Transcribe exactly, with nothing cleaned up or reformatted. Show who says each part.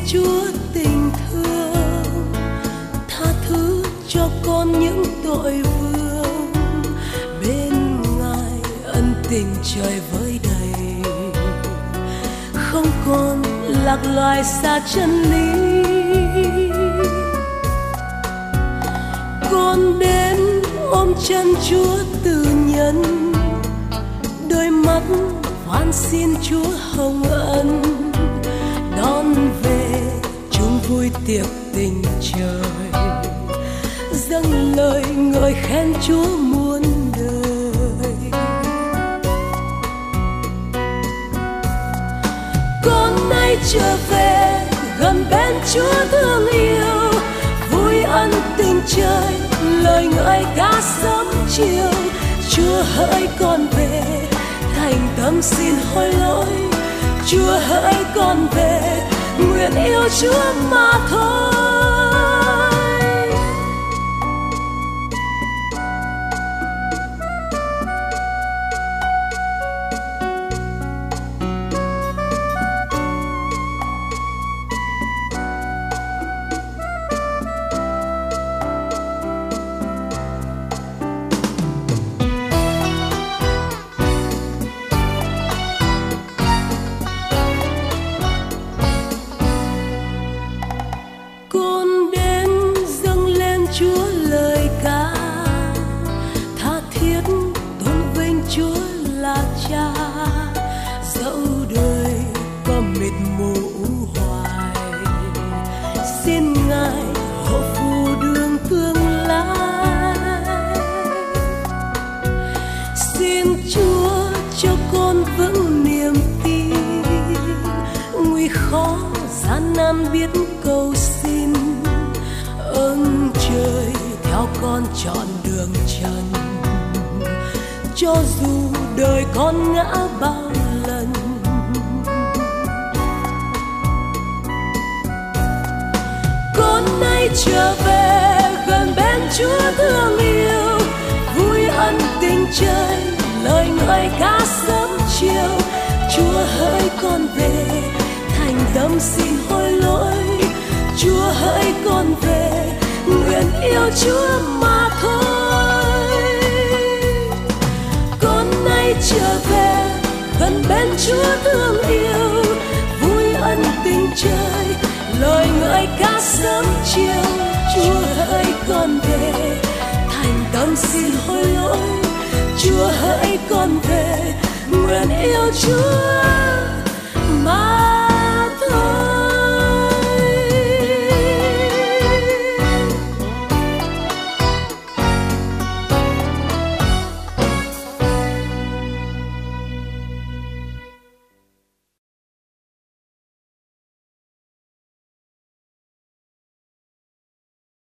Speaker 1: Chúa tình thương tha thứ cho con những tội vương, bên Ngài ân tình trời vơi đầy, không còn lạc loài xa chân lý. Con đến ôm chân Chúa từ nhân, đôi mắt van xin Chúa hồng ân, đón về chung vui tiệc tình trời, dâng lời ngợi khen Chúa muôn đời. Con nay trở về gần bên Chúa thương yêu, vui ân tình trời, lời ngợi ca sớm chiều. Chúa hỡi con về, thành tâm xin hối lỗi. Chúa hỡi con về, nguyện yêu Chúa mà thôi. Biết cầu xin ơn trời theo con chọn đường trần, cho dù đời con ngã bao lần. Con nay trở về gần bên Chúa thương yêu, vui ân tình trời, lời ngợi ca sớm chiều. Chúa hỡi con về, thành tâm xin hối lỗi. Chúa hỡi con về, nguyện yêu Chúa mà thôi. Con nay trở về gần bên Chúa thương yêu, vui ân tình trời, lời ngợi ca sớm chiều. Chúa hỡi con về, thành tâm xin hối lỗi. Chúa hỡi con về, nguyện yêu Chúa mà